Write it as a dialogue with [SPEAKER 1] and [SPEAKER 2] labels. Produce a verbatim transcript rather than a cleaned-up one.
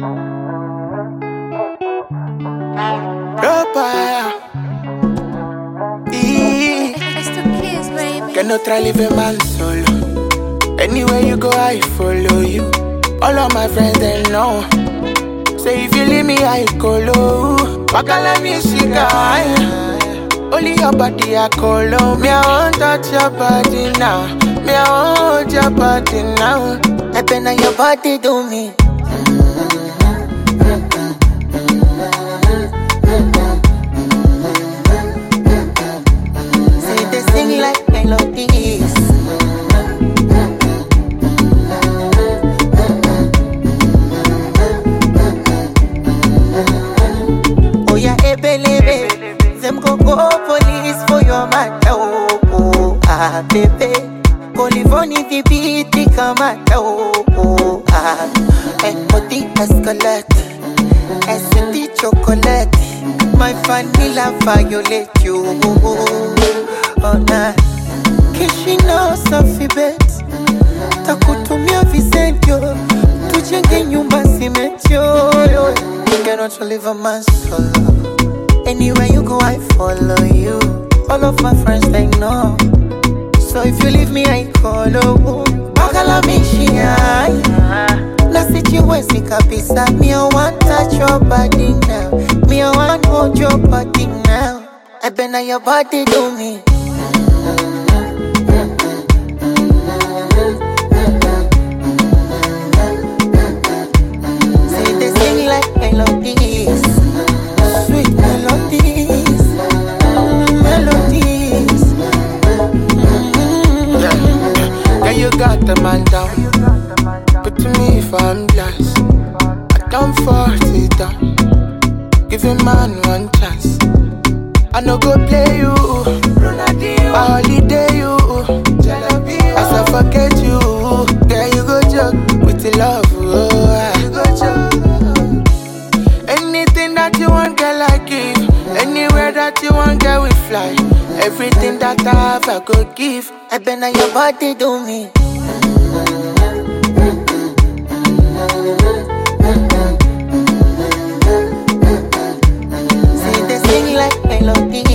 [SPEAKER 1] Ropa, y
[SPEAKER 2] It's the kids, baby.
[SPEAKER 1] que no try live a man solo. Anywhere you go, I follow you. All of my friends they know. Say if you leave me, I colo. Bacala music, only your body I colo. Me I won't touch your body now. Me I won't hold your body now. I been on your body do me. Say they sing like melodies. Oh yeah, ebelebe. Them go go police for your matter. Oh, oh ah, baby. Colivoni di beat come out. Oh, oh ah. Eh, poti escalate. Essenti chocolate. My vanilla violate you. Oh nah. Kishino safi bet. Takutumia visentio. Tujenge nyumba simetio. You cannot live a man solo. Anywhere you go, I follow you. All of my friends, they know. So if you leave me, I call you. Bakala mishia. Na sijiwezi kabisa. Me I want touch your body now. Me I want hold your body now. I been on your body do me. Say they sing like melodies. Sweet melodies, mm, melodies. Mm-hmm. Yeah, yeah, you got the man down. But to me, if I'm blessed, I don't force it down. Give a man one chance. I no go play you, I holiday you. As I forget you, girl, you go joke with the love. Oh, you go joke. Anything that you want, girl, I give. Anywhere that you want, girl, we fly. Everything that I have, I go give. I been on your body, do me. Say they sing like melody.